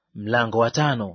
Mlango wa 5.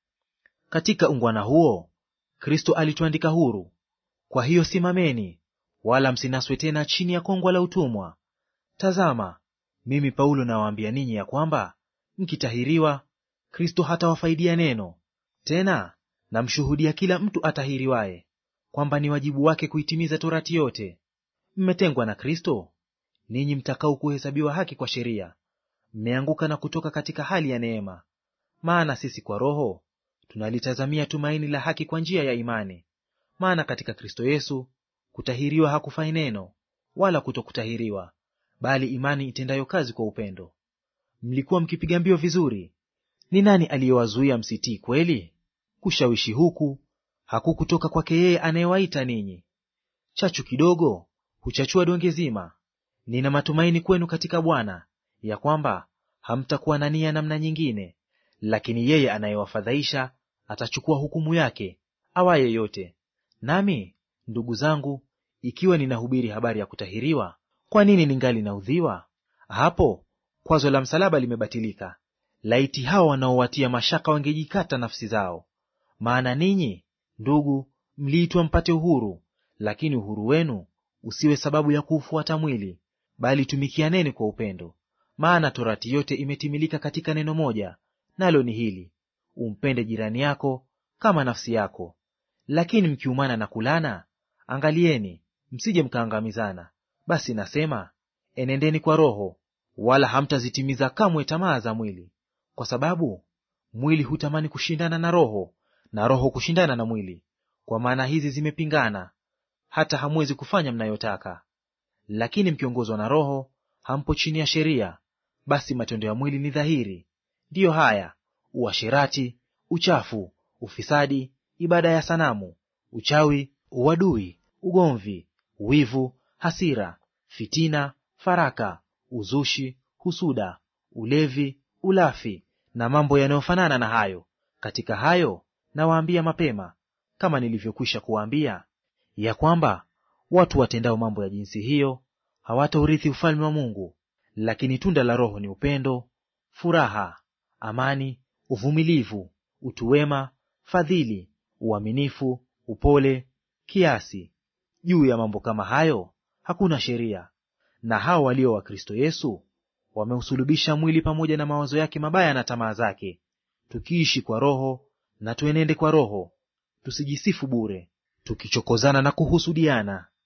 Katika ungwana huo Kristo alituandika huru. Kwa hiyo simameni, wala msinaswe tena chini ya kongwa la utumwa. Tazama, mimi Paulo nawaambia ninyi ya kwamba mkitahiriwa, Kristo hatawafaidia neno. Tena namshuhudia kila mtu atahiriwaye kwamba ni wajibu wake kuitimiza torati yote. Mmetengwa na Kristo, ninyi mtakao kuhesabiwa haki kwa sheria, mmeanguka na kutoka katika hali ya neema. Maana sisi kwa Roho tunalitazamia tumaini la haki kwa njia ya imani. Maana katika Kristo Yesu kutahiriwa hakufai neno, wala kutokutahiriwa, bali imani itendayo kazi kwa upendo. Mlikuwa mkipiga mbio vizuri. Ni nani aliyewazuia msitii kweli? Kushawishi huku hakukutoka kwake yeye anayewaita ninyi. Chachu kidogo huchachua donge zima. Nina matumaini kwenu katika Bwana ya kwamba hamtakuwa na nia namna nyingine, lakini yeye anayewafadhaisha atachukua hukumu yake, awaye yote. Nami ndugu zangu, ikiwa ninahubiri habari ya kutahiriwa, kwa nini ningali naudhiwa? Hapo kwazo la msalaba limebatilika. Laiti hao wanaowatia mashaka wangejikata nafsi zao. Maana ninyi ndugu, mliitwa mpate uhuru, lakini uhuru wenu usiwe sababu ya kuufuata mwili, bali tumikianeni kwa upendo. Maana torati yote imetimilika katika neno moja, nalo ni hili: umpende jirani yako kama nafsi yako. Lakini mkiumana na kulana, angalieni msije mkaangamizana. Basi nasema, enendeni kwa Roho, wala hamtazitimiza kamwe tamaa za mwili. Kwa sababu mwili hutamani kushindana na Roho, na Roho kushindana na mwili, kwa maana hizi zimepingana, hata hamwezi kufanya mnayotaka. Lakini mkiongozwa na Roho, hampo chini ya sheria. Basi matendo ya mwili ni dhahiri, ndiyo haya: uasherati, uchafu, ufisadi, ibada ya sanamu, uchawi, uadui, ugomvi, wivu, hasira, fitina, faraka, uzushi, husuda, ulevi, ulafi na mambo yanayofanana na hayo. Katika hayo nawaambia mapema, kama nilivyokwisha kuwaambia, ya kwamba watu watendao mambo ya jinsi hiyo hawataurithi ufalme wa Mungu. Lakini tunda la Roho ni upendo, furaha, amani, uvumilivu, utu wema, fadhili, uaminifu, upole, kiasi. Juu ya mambo kama hayo hakuna sheria. Na hao walio wa Kristo Yesu wameusulubisha mwili pamoja na mawazo yake mabaya na tamaa zake. Tukiishi kwa Roho na tuenende kwa Roho, tusijisifu bure, tukichokozana na kuhusudiana.